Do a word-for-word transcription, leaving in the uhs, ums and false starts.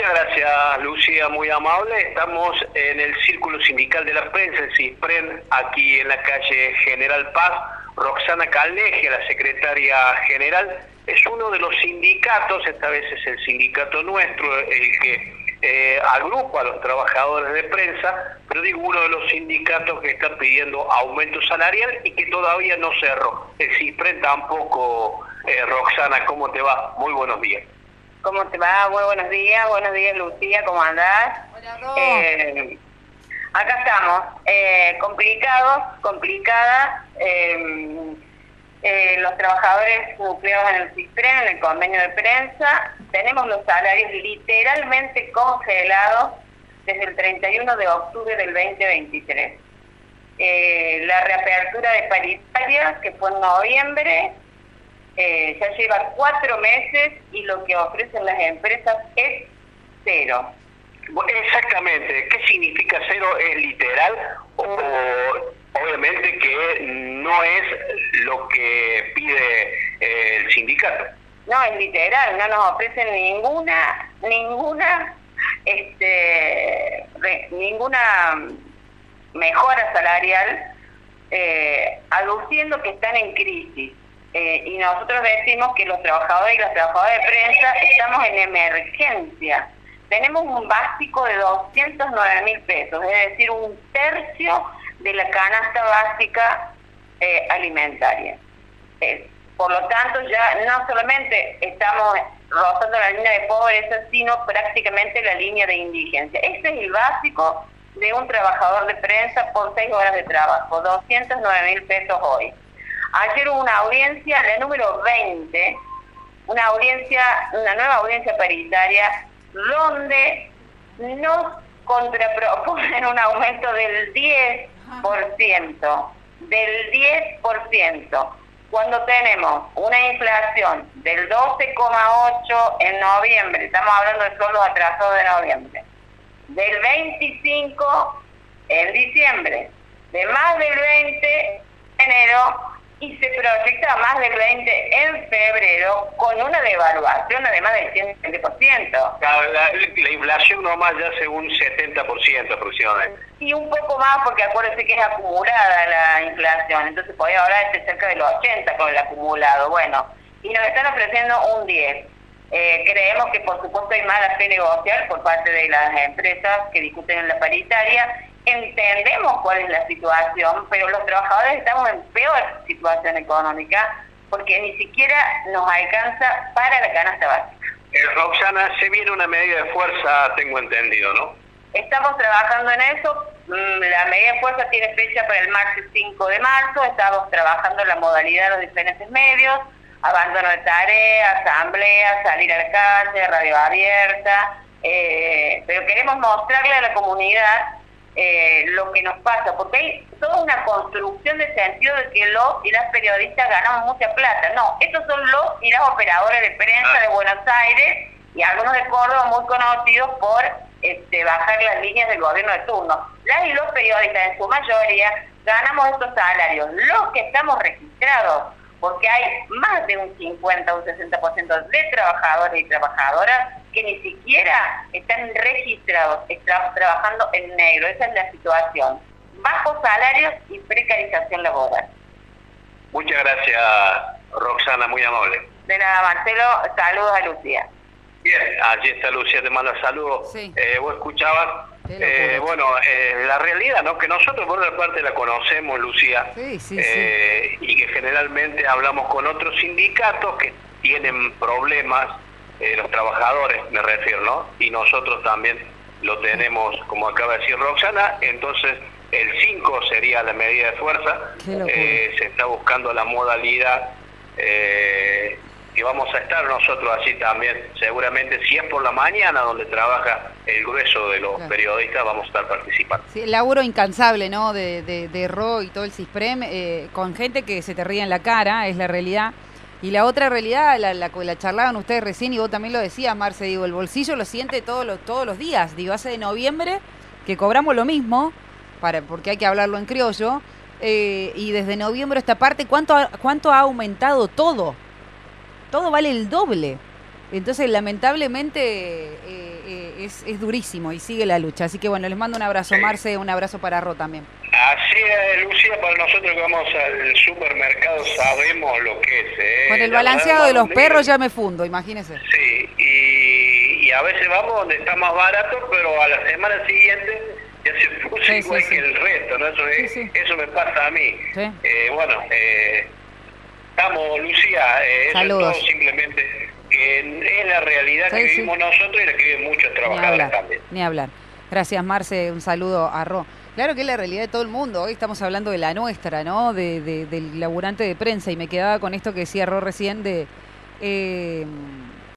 Muchas gracias, Lucía, muy amable. Estamos en el Círculo Sindical de la Prensa, el CISPREN, aquí en la calle General Paz. Roxana Calleje, la secretaria general, es uno de los sindicatos, esta vez es el sindicato nuestro, el que eh, agrupa a los trabajadores de prensa, pero digo uno de los sindicatos que están pidiendo aumento salarial y que todavía no cerró. El CISPREN tampoco. eh, Roxana, ¿cómo te va? Muy buenos días. ¿Cómo te va? Muy buenos días. Buenos días, Lucía. ¿Cómo andás? Hola, Ro. Eh, acá estamos. Eh, complicados, complicadas. Eh, eh, los trabajadores nucleados en el CISPREN, en el convenio de prensa, tenemos los salarios literalmente congelados desde el treinta y uno de octubre del veinte veintitrés. Eh, la reapertura de paritaria, que fue en noviembre, Eh, ya lleva cuatro meses y lo que ofrecen las empresas es cero. Exactamente. ¿Qué significa cero? ¿Es literal? O, obviamente que no es lo que pide eh, el sindicato. No, es literal, no nos ofrecen ninguna, ninguna, este, re, ninguna mejora salarial, eh, aduciendo que están en crisis. Eh, y nosotros decimos que los trabajadores y las trabajadoras de prensa estamos en emergencia. Tenemos un básico de doscientos nueve mil pesos, es decir, un tercio de la canasta básica eh, alimentaria. Eh, por lo tanto, ya no solamente estamos rozando la línea de pobreza, sino prácticamente la línea de indigencia. Ese es el básico de un trabajador de prensa por seis horas de trabajo, doscientos nueve mil pesos hoy. Ayer hubo una audiencia, la número veinte, una audiencia, una nueva audiencia paritaria, donde nos contraproponen un aumento del diez por ciento, del diez por ciento, cuando tenemos una inflación del doce coma ocho en noviembre, estamos hablando de sueldos atrasados de noviembre, del veinticinco en diciembre, de más del veinte en enero, y se proyecta más del veinte en febrero, con una devaluación además del ciento veinte por ciento. La, la, la inflación nomás ya hace un setenta por ciento aproximadamente. Y un poco más, porque acuérdense que es acumulada la inflación, entonces podría hablar de cerca de los ochenta con el acumulado. Bueno, y nos están ofreciendo un diez. Eh, creemos que por supuesto hay mala fe negociar por parte de las empresas que discuten en la paritaria. Entendemos cuál es la situación, pero los trabajadores estamos en peor situación económica porque ni siquiera nos alcanza para la canasta básica. Eh, Roxana, se viene una medida de fuerza, tengo entendido, ¿no? Estamos trabajando en eso. La medida de fuerza tiene fecha para el martes cinco de marzo. Estamos trabajando en la modalidad de los diferentes medios: abandono de tareas, asamblea, salir a la calle, radio abierta. Eh, pero queremos mostrarle a la comunidad Eh, lo que nos pasa, porque hay toda una construcción de sentido de que los y las periodistas ganamos mucha plata. No, estos son los y las operadores de prensa de Buenos Aires y algunos de Córdoba muy conocidos por este, bajar las líneas del gobierno de turno. Las y los periodistas en su mayoría ganamos estos salarios, los que estamos registrados, porque hay más de un cincuenta o un sesenta por ciento de trabajadores y trabajadoras que ni siquiera están registrados, están trabajando en negro. Esa es la situación. Bajos salarios y precarización laboral. Muchas gracias, Roxana, muy amable. De nada, Marcelo, saludos a Lucía. Bien, allí está Lucía, te manda saludos. Sí. Eh, vos escuchabas, eh, bueno, eh, la realidad, ¿no? Que nosotros por otra parte la conocemos, Lucía, Sí, sí, eh, y que generalmente hablamos con otros sindicatos que tienen problemas, eh, los trabajadores me refiero, ¿no? Y nosotros también lo tenemos, como acaba de decir Roxana. Entonces el cinco sería la medida de fuerza. Eh, se está buscando la modalidad eh, que vamos a estar nosotros así también, seguramente si es por la mañana donde trabaja el grueso de los claro. periodistas, vamos a estar participando. Sí, el laburo incansable, ¿no? De, de, de Ro y todo el CISPREM, eh, con gente que se te ríe en la cara, es la realidad. Y la otra realidad, la, la, la charlaban ustedes recién y vos también lo decías, Marce, digo, el bolsillo lo siente todos los, todos los días. Digo, hace de noviembre que cobramos lo mismo, para porque hay que hablarlo en criollo, eh, y desde noviembre a esta parte, ¿cuánto ha, cuánto ha aumentado todo? Todo vale el doble. Entonces, lamentablemente, eh, eh, eh, es, es durísimo y sigue la lucha. Así que bueno, les mando un abrazo, Sí. Marce, un abrazo para Ro también. Así es, Lucía, para nosotros que vamos al supermercado sabemos lo que es. ¿eh? Con el La balanceado verdad, de los vamos perros a ir- ya me fundo, imagínese. Sí, y, y a veces vamos donde está más barato, pero a la semana siguiente ya se puso Sí, igual sí, que sí. el resto, ¿no? Eso, Sí, es- sí. eso me pasa a mí. Sí. Eh, bueno, eh, estamos, Lucía, eh, eso Saludos. es todo simplemente que es la realidad Sí, que sí. vivimos nosotros y la que viven muchos Ni trabajadores hablar, también. ni hablar. Gracias, Marce, un saludo a Ro. Claro que es la realidad de todo el mundo. Hoy estamos hablando de la nuestra, ¿no? De, de- del laburante de prensa. Y me quedaba con esto que decía Ro recién de... eh,